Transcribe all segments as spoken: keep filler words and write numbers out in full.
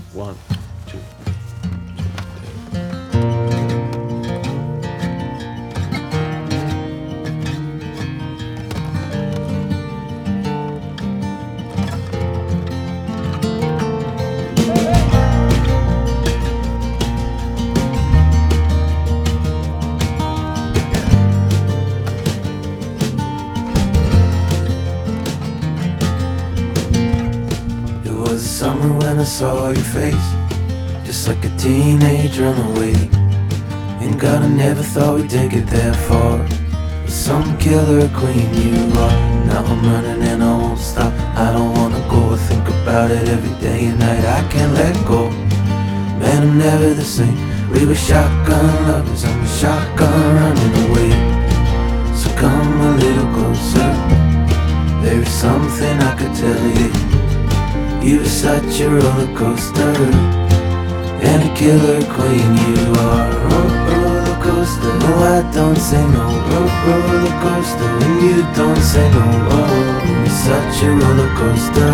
One, two. It was summer when I saw your face, just like a teenage runaway. And God, I never thought we'd take it that far. But some killer queen you are. Now I'm running and I won't stop. I don't wanna go. I think about it every day and night. I can't let go. Man, I'm never the same. We were shotgun lovers, I'm a shotgun running away. So come a little closer. There is something I could tell you. You are such a roller coaster, and a killer queen you are. Oh, roller coaster. No, I don't say no. Oh, roller coaster. And you don't say no. Oh, you're such a roller coaster.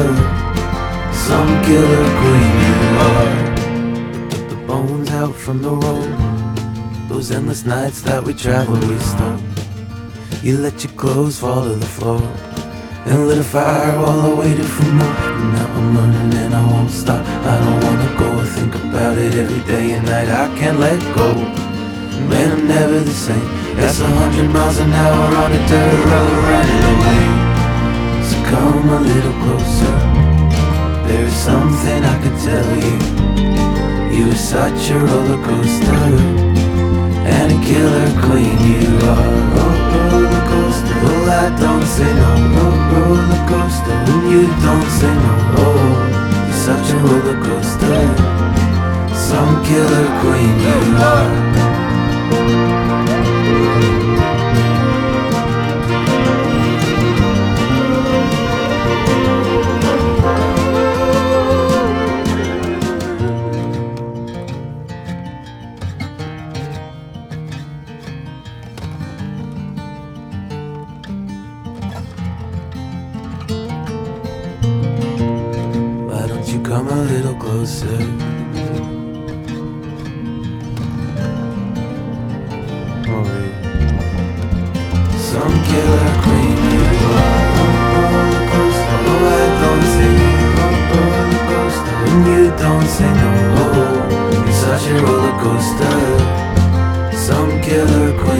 Some killer queen you are. Put the bones out from the road. Those endless nights that we traveled, we stole. You let your clothes fall to the floor and lit a fire while I waited for more. And now I'm running and I won't stop. I don't wanna go. I think about it every day and night. I can't let go. Man, I'm never the same. That's a hundred miles an hour on a dirt road running away. So come a little closer. There's something I could tell you. You are such a roller coaster, and a killer queen you are. Oh, roller coaster. Well, I don't say no. Oh, roller coaster. And you don't say no. Oh, you're such a roller coaster. Some killer queen you are. Why don't you come a little closer? Oh, yeah. Some killer queen you are. Oh, roller coaster. Oh, I don't say no. Oh, roller coaster. And you don't say no. Oh, you're such a roller coaster. Some killer queen.